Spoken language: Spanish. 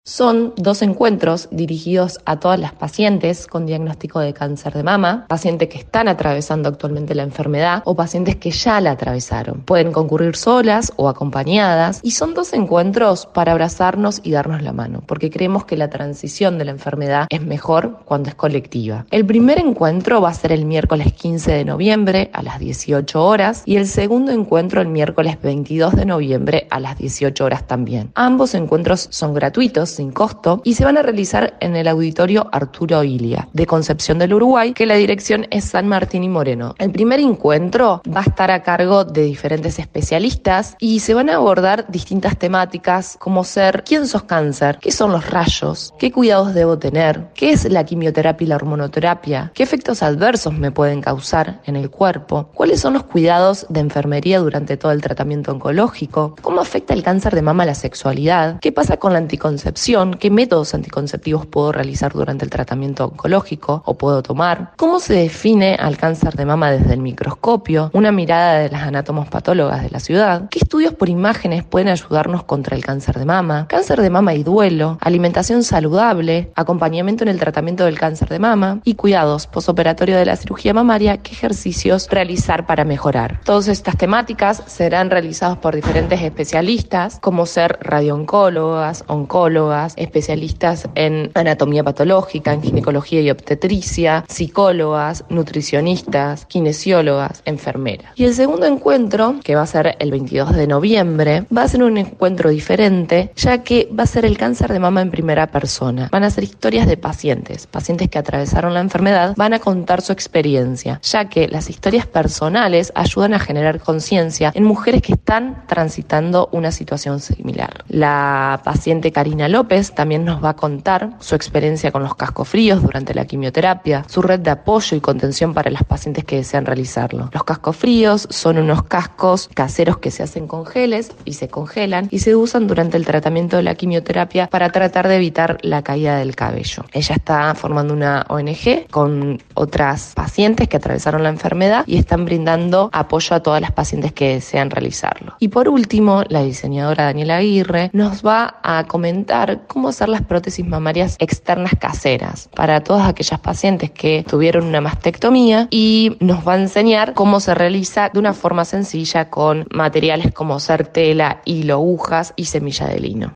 Son 2 encuentros dirigidos a todas las pacientes con diagnóstico de cáncer de mama, pacientes que están atravesando actualmente la enfermedad o pacientes que ya la atravesaron. Pueden concurrir solas o acompañadas y son 2 encuentros para abrazarnos y darnos la mano, porque creemos que la transición de la enfermedad es mejor cuando es colectiva. El primer encuentro va a ser el miércoles 15 de noviembre a las 18 horas y el segundo encuentro el miércoles 22 de noviembre a las 18 horas también. Ambos encuentros son gratuitos, sin costo, y se van a realizar en el Auditorio Arturo Illia de Concepción del Uruguay, que la dirección es San Martín y Moreno. El primer encuentro va a estar a cargo de diferentes especialistas y se van a abordar distintas temáticas como ser ¿quién sos cáncer? ¿Qué son los rayos? ¿Qué cuidados debo tener? ¿Qué es la quimioterapia y la hormonoterapia? ¿Qué efectos adversos me pueden causar en el cuerpo? ¿Cuáles son los cuidados de enfermería durante todo el tratamiento oncológico? ¿Cómo afecta el cáncer de mama a la sexualidad? ¿Qué pasa con la anticoncepción? ¿Qué métodos anticonceptivos puedo realizar durante el tratamiento oncológico o puedo tomar? ¿Cómo se define al cáncer de mama desde el microscopio? Una mirada de las anatomos patólogas de la ciudad. ¿Qué estudios por imágenes pueden ayudarnos contra el cáncer de mama? Cáncer de mama y duelo, alimentación saludable, acompañamiento en el tratamiento del cáncer de mama y cuidados posoperatorio de la cirugía mamaria, qué ejercicios realizar para mejorar. Todas estas temáticas serán realizadas por diferentes especialistas, como ser radiooncólogas, oncólogas, especialistas en anatomía patológica, en ginecología y obstetricia, psicólogas, nutricionistas, kinesiólogas, enfermeras. Y el segundo encuentro, que va a ser el 22 de noviembre, va a ser un encuentro diferente, ya que va a ser el cáncer de mama en primera persona. Van a ser historias de pacientes que atravesaron la enfermedad, van a contar su experiencia, ya que las historias personales ayudan a generar conciencia en mujeres que están transitando una situación similar. La paciente Karina López también nos va a contar su experiencia con los cascos fríos durante la quimioterapia, su red de apoyo y contención para las pacientes que desean realizarlo. Los cascos fríos son unos cascos caseros que se hacen con geles y se congelan y se usan durante el tratamiento de la quimioterapia para tratar de evitar la caída del cabello. Ella está formando una ONG con otras pacientes que atravesaron la enfermedad y están brindando apoyo a todas las pacientes que desean realizarlo. Y por último, la diseñadora Daniela Aguirre nos va a comentar cómo hacer las prótesis mamarias externas caseras para todas aquellas pacientes que tuvieron una mastectomía y nos va a enseñar cómo se realiza de una forma sencilla con materiales como ser tela, hilo, agujas y semilla de lino.